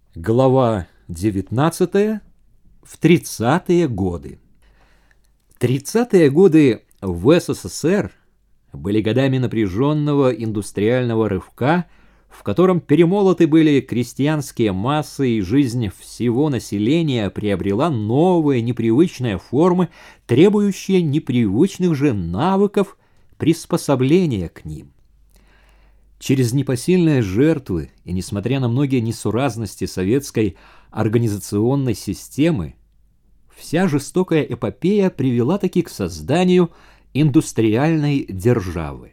Глава 19. В 30-е годы. 30-е годы в СССР были годами напряженного индустриального рывка, в котором перемолоты были крестьянские массы, и жизнь всего населения приобрела новые непривычные формы, требующие непривычных же навыков приспособления к ним. Через непосильные жертвы и несмотря на многие несуразности советской организационной системы, вся жестокая эпопея привела таки к созданию индустриальной державы.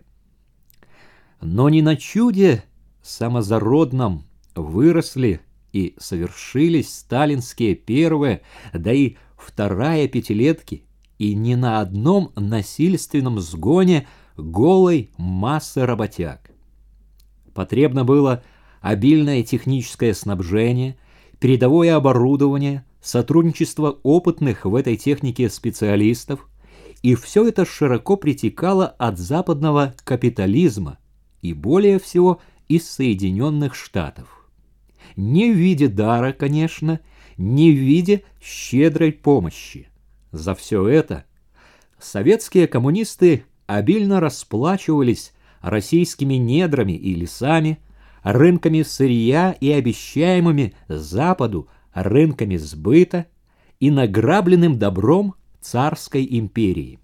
Но не на чуде самозародном выросли и совершились сталинские первые, да и вторая пятилетки, и не на одном насильственном сгоне голой массы работяг. Потребно было обильное техническое снабжение, передовое оборудование, сотрудничество опытных в этой технике специалистов, и все это широко притекало от западного капитализма и более всего из Соединенных Штатов. Не в виде дара, конечно, не в виде щедрой помощи. За все это советские коммунисты обильно расплачивались российскими недрами и лесами, рынками сырья и обещаемыми Западу рынками сбыта и награбленным добром царской империи.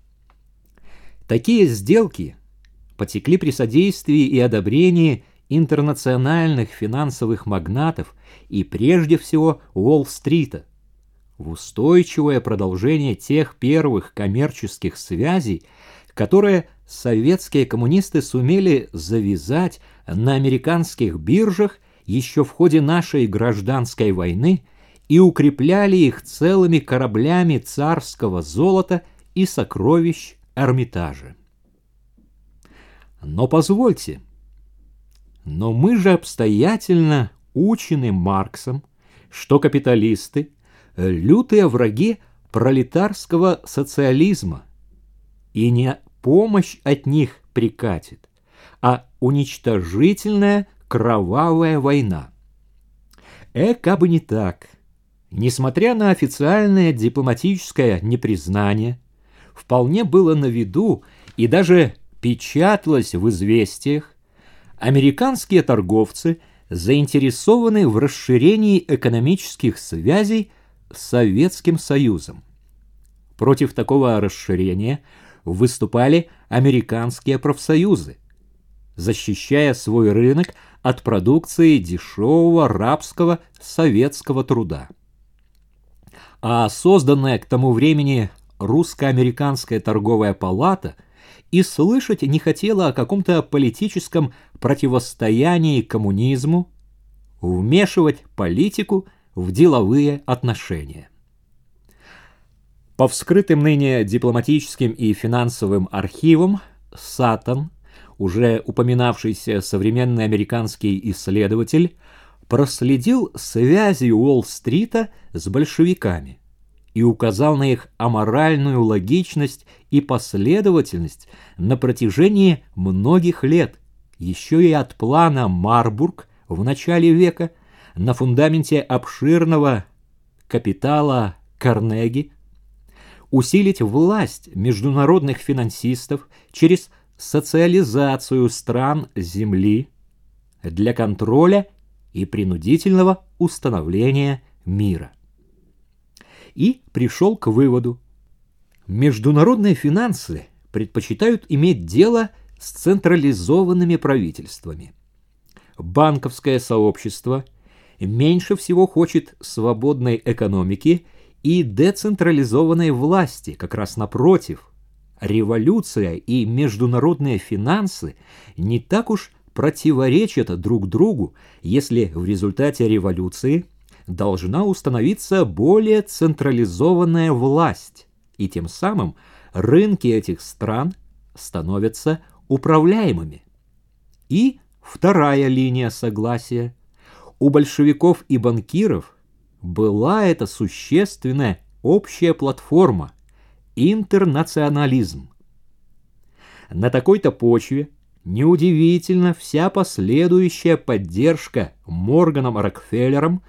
Такие сделки потекли при содействии и одобрении интернациональных финансовых магнатов и прежде всего Уолл-стрита, в устойчивое продолжение тех первых коммерческих связей, которые советские коммунисты сумели завязать на американских биржах еще в ходе нашей гражданской войны и укрепляли их целыми кораблями царского золота и сокровищ Эрмитажа. Но позвольте, но мы же обстоятельно учены Марксом, что капиталисты – лютые враги пролетарского социализма, и не помощь от них прикатит, а уничтожительная кровавая война. Кабы не так, несмотря на официальное дипломатическое непризнание, вполне было на виду и даже печаталось в известиях, американские торговцы заинтересованы в расширении экономических связей с Советским Союзом. Против такого расширения выступали американские профсоюзы, защищая свой рынок от продукции дешевого рабского советского труда. А созданная к тому времени русско-американская торговая палата и слышать не хотела о каком-то политическом противостоянии коммунизму, вмешивать политику в деловые отношения. По вскрытым ныне дипломатическим и финансовым архивам Саттон, уже упоминавшийся современный американский исследователь, проследил связи Уолл-стрита с большевиками и указал на их аморальную логичность и последовательность на протяжении многих лет, еще и от плана Марбург в начале века на фундаменте обширного капитала Карнеги, усилить власть международных финансистов через социализацию стран Земли для контроля и принудительного установления мира. И пришел к выводу: международные финансы предпочитают иметь дело с централизованными правительствами. Банковское сообщество меньше всего хочет свободной экономики и децентрализованной власти, как раз напротив. Революция и международные финансы не так уж противоречат друг другу, если в результате революции должна установиться более централизованная власть, и тем самым рынки этих стран становятся управляемыми. И вторая линия согласия. У большевиков и банкиров была эта существенная общая платформа – интернационализм. На такой-то почве неудивительно вся последующая поддержка Морганом Рокфеллером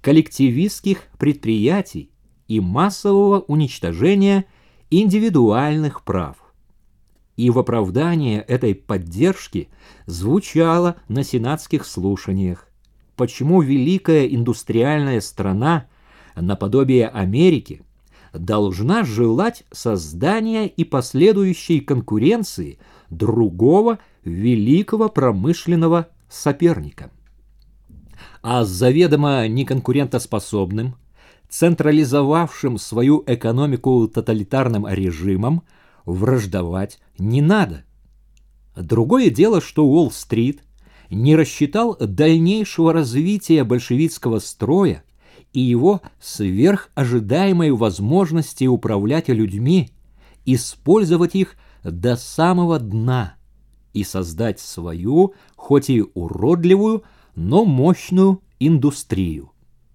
коллективистских предприятий и массового уничтожения индивидуальных прав. И в оправдание этой поддержки звучало на сенатских слушаниях, почему великая индустриальная страна, наподобие Америки, должна желать создания и последующей конкуренции другого великого промышленного соперника. А с заведомо неконкурентоспособным, централизовавшим свою экономику тоталитарным режимом, враждовать не надо. Другое дело, что Уолл-стрит не рассчитал дальнейшего развития большевистского строя и его сверхожидаемой возможности управлять людьми, использовать их до самого дна и создать свою, хоть и уродливую, но мощную индустрию.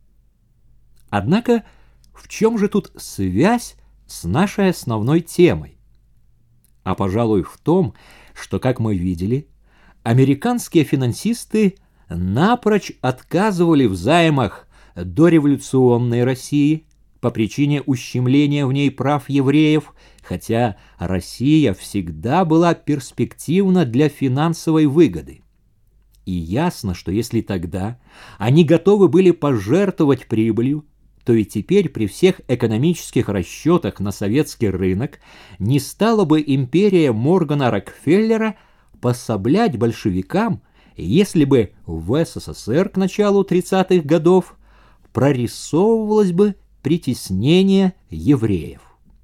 Однако, в чем же тут связь с нашей основной темой? А, пожалуй, в том, что, как мы видели, американские финансисты напрочь отказывали в займах дореволюционной России по причине ущемления в ней прав евреев, хотя Россия всегда была перспективна для финансовой выгоды. И ясно, что если тогда они готовы были пожертвовать прибылью, то и теперь при всех экономических расчетах на советский рынок не стала бы империя Моргана Рокфеллера пособлять большевикам, если бы в СССР к началу 30-х годов прорисовывалось бы притеснение евреев.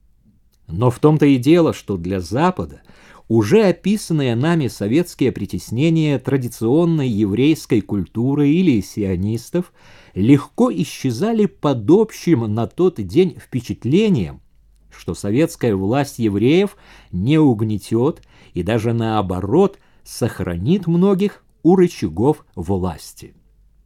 Но в том-то и дело, что для Запада уже описанные нами советские притеснения традиционной еврейской культуры или сионистов легко исчезали под общим на тот день впечатлением, что советская власть евреев не угнетет и даже наоборот сохранит многих у рычагов власти.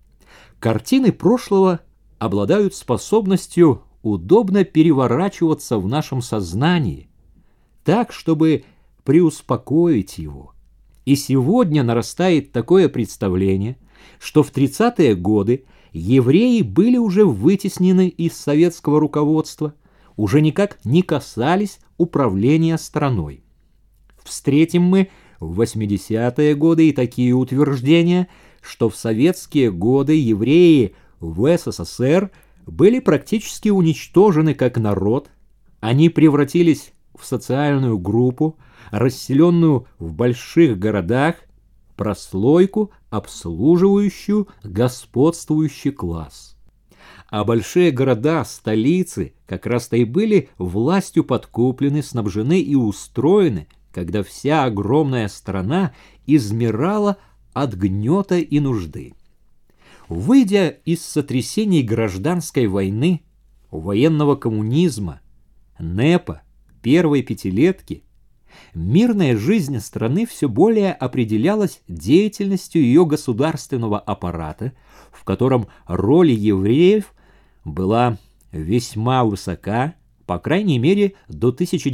Картины прошлого обладают способностью удобно переворачиваться в нашем сознании, так, чтобы преуспокоить его. И сегодня нарастает такое представление, что в 30-е годы евреи были уже вытеснены из советского руководства, уже никак не касались управления страной. Встретим мы в 80-е годы и такие утверждения, что в советские годы евреи в СССР были практически уничтожены как народ, они превратились в социальную группу, расселенную в больших городах, прослойку, обслуживающую господствующий класс. А большие города, столицы, как раз-то и были властью подкуплены, снабжены и устроены, когда вся огромная страна измирала от гнета и нужды. Выйдя из сотрясений гражданской войны, военного коммунизма, НЭПа, первой пятилетки, мирная жизнь страны все более определялась деятельностью ее государственного аппарата, в котором роль евреев была весьма высока, по крайней мере, до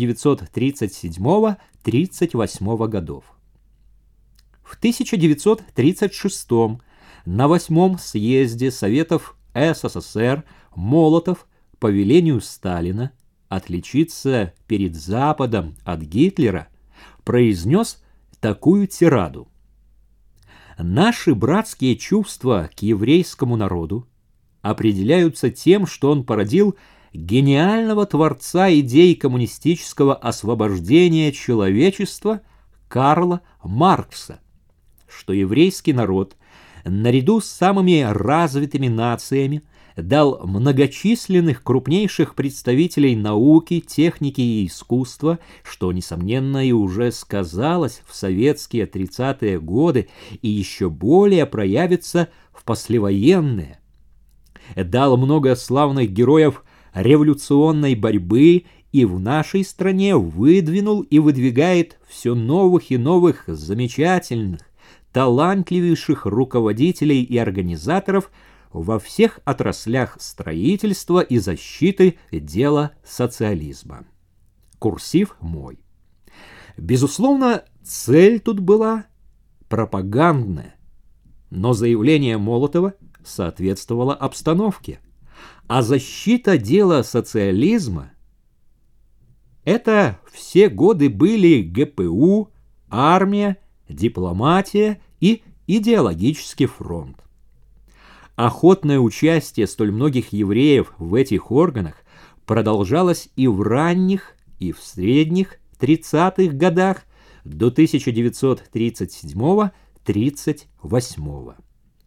1937-38 годов. В 1936 на 8-м съезде Советов СССР Молотов по велению Сталина отличиться перед Западом от Гитлера произнес такую тираду: «Наши братские чувства к еврейскому народу определяются тем, что он породил гениального творца идей коммунистического освобождения человечества Карла Маркса, что еврейский народ наряду с самыми развитыми нациями дал многочисленных крупнейших представителей науки, техники и искусства, что, несомненно, и уже сказалось в советские 30-е годы и еще более проявится в послевоенные. Дал много славных героев революционной борьбы и в нашей стране выдвинул и выдвигает все новых и новых замечательных, талантливейших руководителей и организаторов во всех отраслях строительства и защиты дела социализма. Курсив мой. Безусловно, цель тут была пропагандная, но заявление Молотова соответствовала обстановке. А защита дела социализма — это все годы были ГПУ, армия, дипломатия и идеологический фронт. Охотное участие столь многих евреев в этих органах продолжалось и в ранних, и в средних 30-х годах до 1937-38.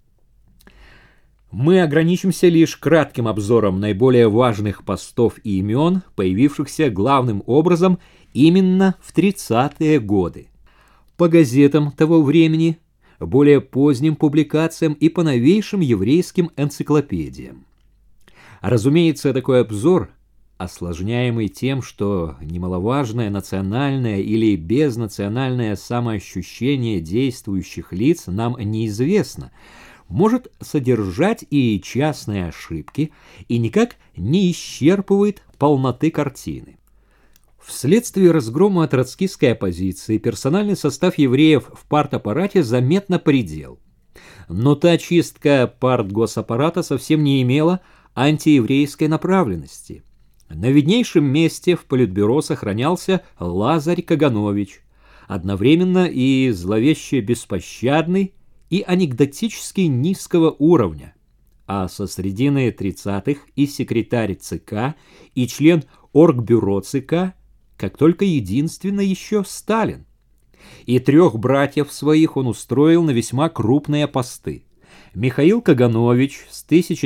Мы ограничимся лишь кратким обзором наиболее важных постов и имен, появившихся главным образом именно в 30-е годы. По газетам того времени, более поздним публикациям и по новейшим еврейским энциклопедиям. Разумеется, такой обзор, осложняемый тем, что немаловажное национальное или безнациональное самоощущение действующих лиц нам неизвестно, может содержать и частные ошибки, и никак не исчерпывает полноты картины. Вследствие разгрома троцкистской оппозиции персональный состав евреев в партаппарате заметно поредел. Но та чистка партгосаппарата совсем не имела антиеврейской направленности. На виднейшем месте в Политбюро сохранялся Лазарь Каганович, одновременно и зловеще беспощадный, и анекдотически низкого уровня, а со средины 30-х и секретарь ЦК, и член Оргбюро ЦК, как только единственно еще Сталин. И 3 братьев своих он устроил на весьма крупные посты. Михаил Каганович с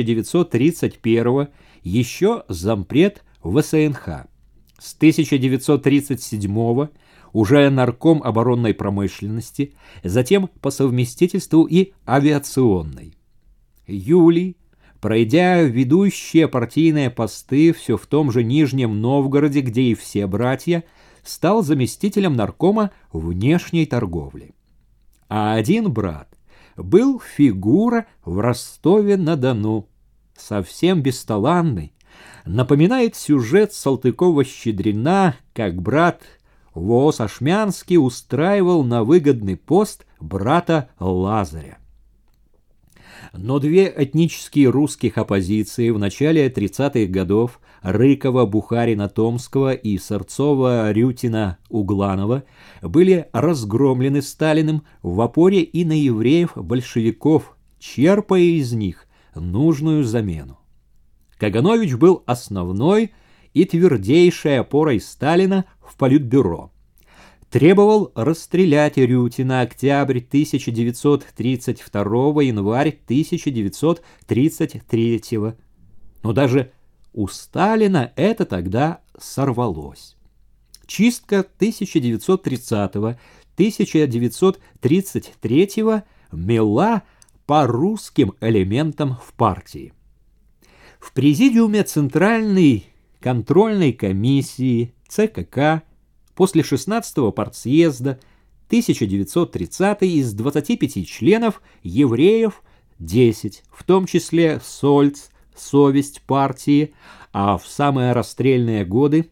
1931 еще зампред ВСНХ, с 1937 уже нарком оборонной промышленности, затем по совместительству и авиационной. Юлий, пройдя ведущие партийные посты все в том же Нижнем Новгороде, где и все братья, стал заместителем наркома внешней торговли. А один брат был фигура в Ростове-на-Дону, совсем бесталанный, напоминает сюжет Салтыкова-Щедрина, как брат Воос Ашмянский устраивал на выгодный пост брата Лазаря. Но 2 этнические русских оппозиции в начале 30-х годов Рыкова, Бухарина, Томского и Сырцова, Рютина, Угланова были разгромлены Сталиным в опоре и на евреев-большевиков, черпая из них нужную замену. Каганович был основной и твердейшей опорой Сталина в Политбюро. Требовал расстрелять Рютина октябрь 1932, январь 1933. Но даже у Сталина это тогда сорвалось. Чистка 1930-1933 мела по русским элементам в партии. В президиуме Центральной контрольной комиссии ЦКК после 16-го партсъезда 1930 из 25 членов евреев 10, в том числе Сольц, совесть партии, а в самые расстрельные годы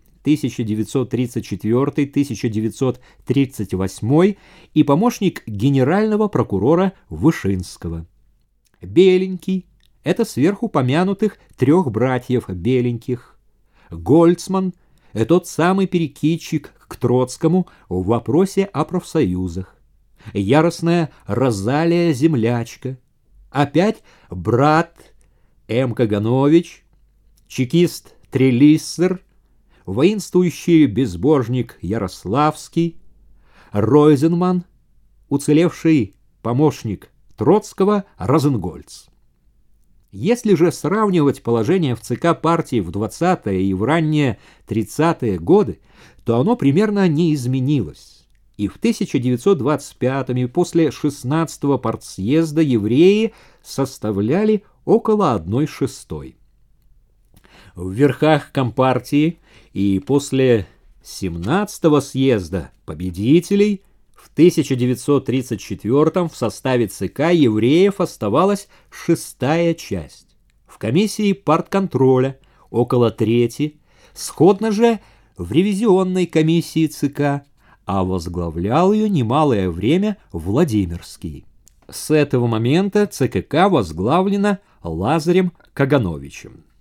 1934-1938 и помощник генерального прокурора Вышинского. Беленький — это сверху помянутых 3 братьев Беленьких. Гольцман — это тот самый перекидчик к Троцкому в вопросе о профсоюзах. Яростная Розалия Землячка. Опять брат М. Каганович, чекист Трелиссер, воинствующий безбожник Ярославский, Ройзенман, уцелевший помощник Троцкого Розенгольц. Если же сравнивать положение в ЦК партии в 20-е и в ранние 30-е годы, то оно примерно не изменилось. И в 1925 и после 16-го партсъезда евреи составляли около 1/6. В верхах Компартии и после 17-го съезда победителей в 1934 в составе ЦК евреев оставалась 6-я часть. В комиссии партконтроля около 1/3, сходно же в ревизионной комиссии ЦК, а возглавлял ее немалое время Владимирский. С этого момента ЦКК возглавлена Лазарем Кагановичем.